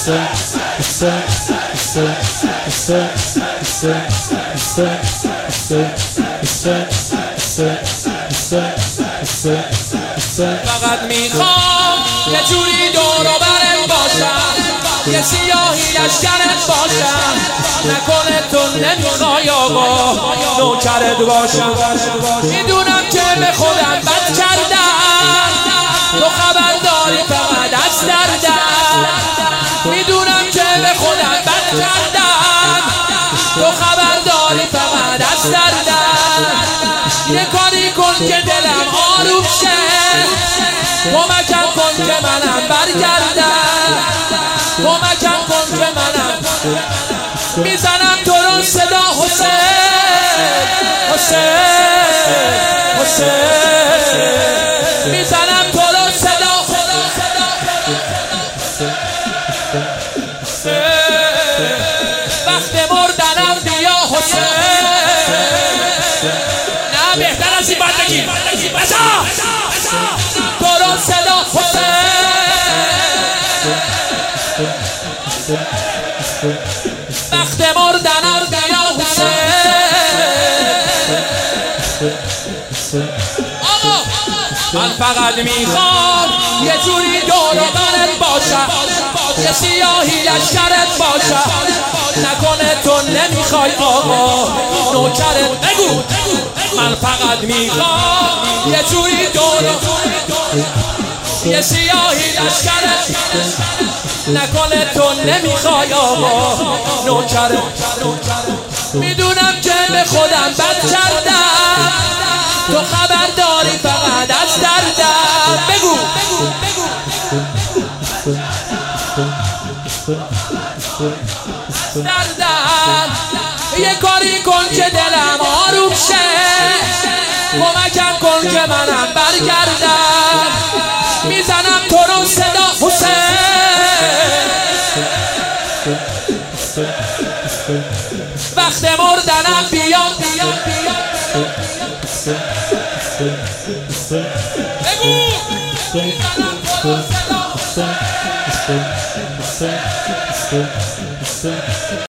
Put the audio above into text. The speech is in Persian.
فقط میخوام یه جوری دور و برم باشم، یه سیاهی لشکرت باشم، نکنه تو نمیخوای آقا نوکرت باشم. میدونم که به خودم بد کردم، تو خبر داری فقط از دردم. میدونم که به خودم بد کردم، تو خبر داری فقط از دردم. یه کاری کن که دلم آروم شه، کمکم کن که منم برگردم، کمکم کن که منم میزنم تو رو صدا حسین حسین حسین، میزنم تو رو صدا وقت مردنم بیا حسین. نه بهتر از این باید بگیم بزا تو رو صدا حسین. وقت مردنم بیا حسین. آقا من فقط میخوام یه جوری دور و برت باشم، یه سیاهی لشکرت باشم، نکنه تو نمیخوای آقا نوکرت. بگو من فقط میخوام یه جوری دور یه سیاهی لشکرت، نکنه تو نمیخوای آقا نوکرت. میدونم که به خودم بد کردم، تو خبر داری فقط از دردم. بگو دردم. یه کاری کن که دلم آروم شه، کمکم کن که منم برگردم. میزنم تو رو صدا حسین. وقت مردنم بیا بگو میزنم تو رو صدا